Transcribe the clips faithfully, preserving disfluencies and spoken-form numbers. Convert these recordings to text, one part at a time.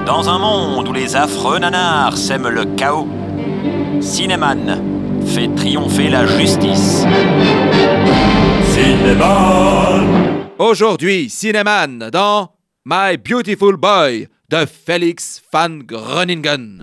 Dans un monde où les affreux nanars sèment le chaos, Cinéman fait triompher la justice. Cinéman. Aujourd'hui, Cinéman dans My Beautiful Boy de Felix van Groningen.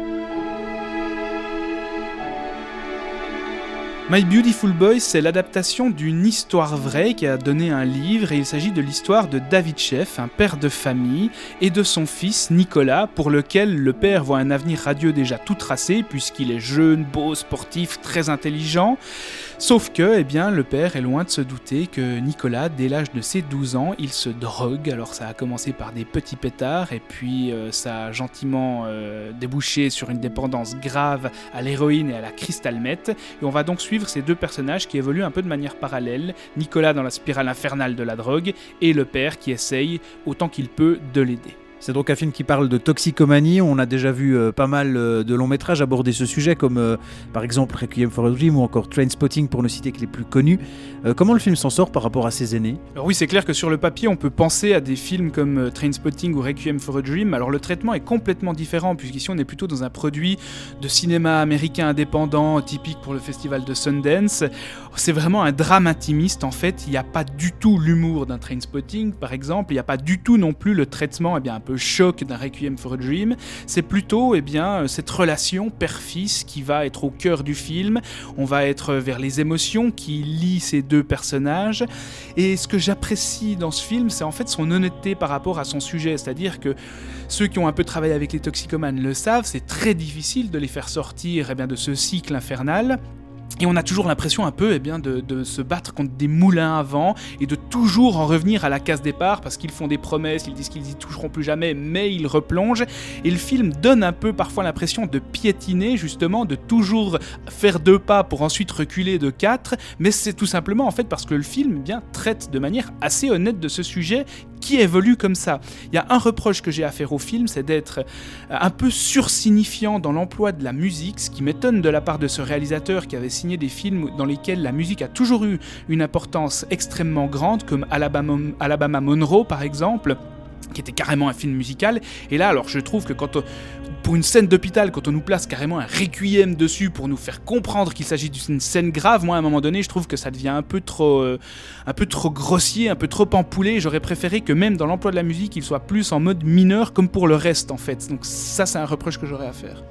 My Beautiful Boy, c'est l'adaptation d'une histoire vraie qui a donné un livre, et il s'agit de l'histoire de David Sheff, un père de famille, et de son fils Nicolas, pour lequel le père voit un avenir radieux déjà tout tracé, puisqu'il est jeune, beau, sportif, très intelligent. Sauf que, eh bien, le père est loin de se douter que Nicolas, dès l'âge de ses douze ans, il se drogue. Alors ça a commencé par des petits pétards, et puis euh, ça a gentiment euh, débouché sur une dépendance grave à l'héroïne et à la crystal meth, et on va donc suivre ces deux personnages qui évoluent un peu de manière parallèle, Nicolas dans la spirale infernale de la drogue et le père qui essaye autant qu'il peut de l'aider. C'est donc un film qui parle de toxicomanie. On a déjà vu euh, pas mal euh, de longs métrages aborder ce sujet, comme euh, par exemple Requiem for a Dream ou encore Trainspotting, pour ne citer que les plus connus. Euh, comment le film s'en sort par rapport à ses aînés ? Alors oui, c'est clair que sur le papier, on peut penser à des films comme euh, Trainspotting ou Requiem for a Dream. Alors le traitement est complètement différent, puisqu'ici on est plutôt dans un produit de cinéma américain indépendant, typique pour le festival de Sundance. C'est vraiment un drame intimiste en fait. Il n'y a pas du tout l'humour d'un Trainspotting, par exemple. Il n'y a pas du tout non plus le traitement eh bien, un peu choc d'un Requiem for a Dream. C'est plutôt eh bien, cette relation père-fils qui va être au cœur du film. On va être vers les émotions qui lient ces deux personnages. Et ce que j'apprécie dans ce film, c'est en fait son honnêteté par rapport à son sujet. C'est-à-dire que ceux qui ont un peu travaillé avec les toxicomanes le savent, c'est très difficile de les faire sortir eh bien, de ce cycle infernal. Et on a toujours l'impression un peu eh bien, de, de se battre contre des moulins à vent et de toujours en revenir à la case départ parce qu'ils font des promesses, ils disent qu'ils y toucheront plus jamais, mais ils replongent. Et le film donne un peu parfois l'impression de piétiner, justement, de toujours faire deux pas pour ensuite reculer de quatre. Mais c'est tout simplement en fait parce que le film eh bien, traite de manière assez honnête de ce sujet qui évolue comme ça. Il y a un reproche que j'ai à faire au film, c'est d'être un peu sursignifiant dans l'emploi de la musique, ce qui m'étonne de la part de ce réalisateur qui avait signé des films dans lesquels la musique a toujours eu une importance extrêmement grande, comme Alabama, Alabama Monroe par exemple, qui était carrément un film musical. Et là, alors je trouve que quand on, pour une scène d'hôpital, quand on nous place carrément un requiem dessus pour nous faire comprendre qu'il s'agit d'une scène grave, moi à un moment donné, je trouve que ça devient un peu trop, euh, un peu trop grossier, un peu trop empoulé. J'aurais préféré que même dans l'emploi de la musique, il soit plus en mode mineur, comme pour le reste en fait. Donc ça, c'est un reproche que j'aurais à faire.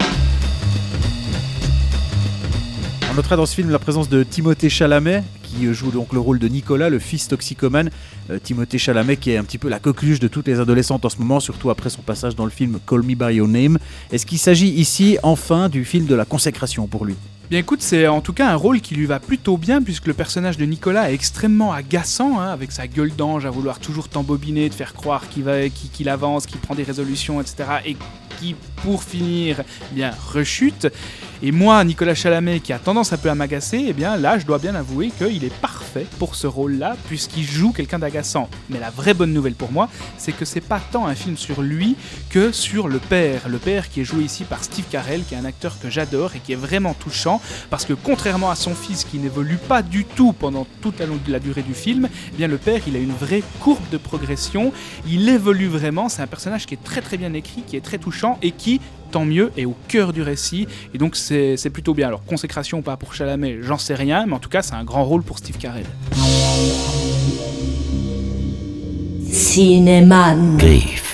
On notera dans ce film la présence de Timothée Chalamet, qui joue donc le rôle de Nicolas, le fils toxicomane. Euh, Timothée Chalamet qui est un petit peu la coqueluche de toutes les adolescentes en ce moment, surtout après son passage dans le film Call Me By Your Name. Est-ce qu'il s'agit ici enfin du film de la consécration pour lui ? Bien écoute, c'est en tout cas un rôle qui lui va plutôt bien, puisque le personnage de Nicolas est extrêmement agaçant, hein, avec sa gueule d'ange à vouloir toujours t'embobiner, te faire croire qu'il, va, qu'il, qu'il avance, qu'il prend des résolutions, et cetera. Et qui, pour finir, eh bien, rechute. Et moi, Nicolas Chalamet, qui a tendance un peu à m'agacer, eh bien là, je dois bien avouer qu'il est parfait pour ce rôle-là, puisqu'il joue quelqu'un d'agaçant. Mais la vraie bonne nouvelle pour moi, c'est que c'est pas tant un film sur lui que sur le père. Le père qui est joué ici par Steve Carell, qui est un acteur que j'adore et qui est vraiment touchant, parce que contrairement à son fils qui n'évolue pas du tout pendant toute la, longue, la durée du film, eh bien le père, il a une vraie courbe de progression, il évolue vraiment, c'est un personnage qui est très très bien écrit, qui est très touchant et qui, tant mieux, est au cœur du récit, et donc c'est, c'est plutôt bien. Alors consécration ou pas pour Chalamet, j'en sais rien, mais en tout cas c'est un grand rôle pour Steve Carell. Cinéman. Griff.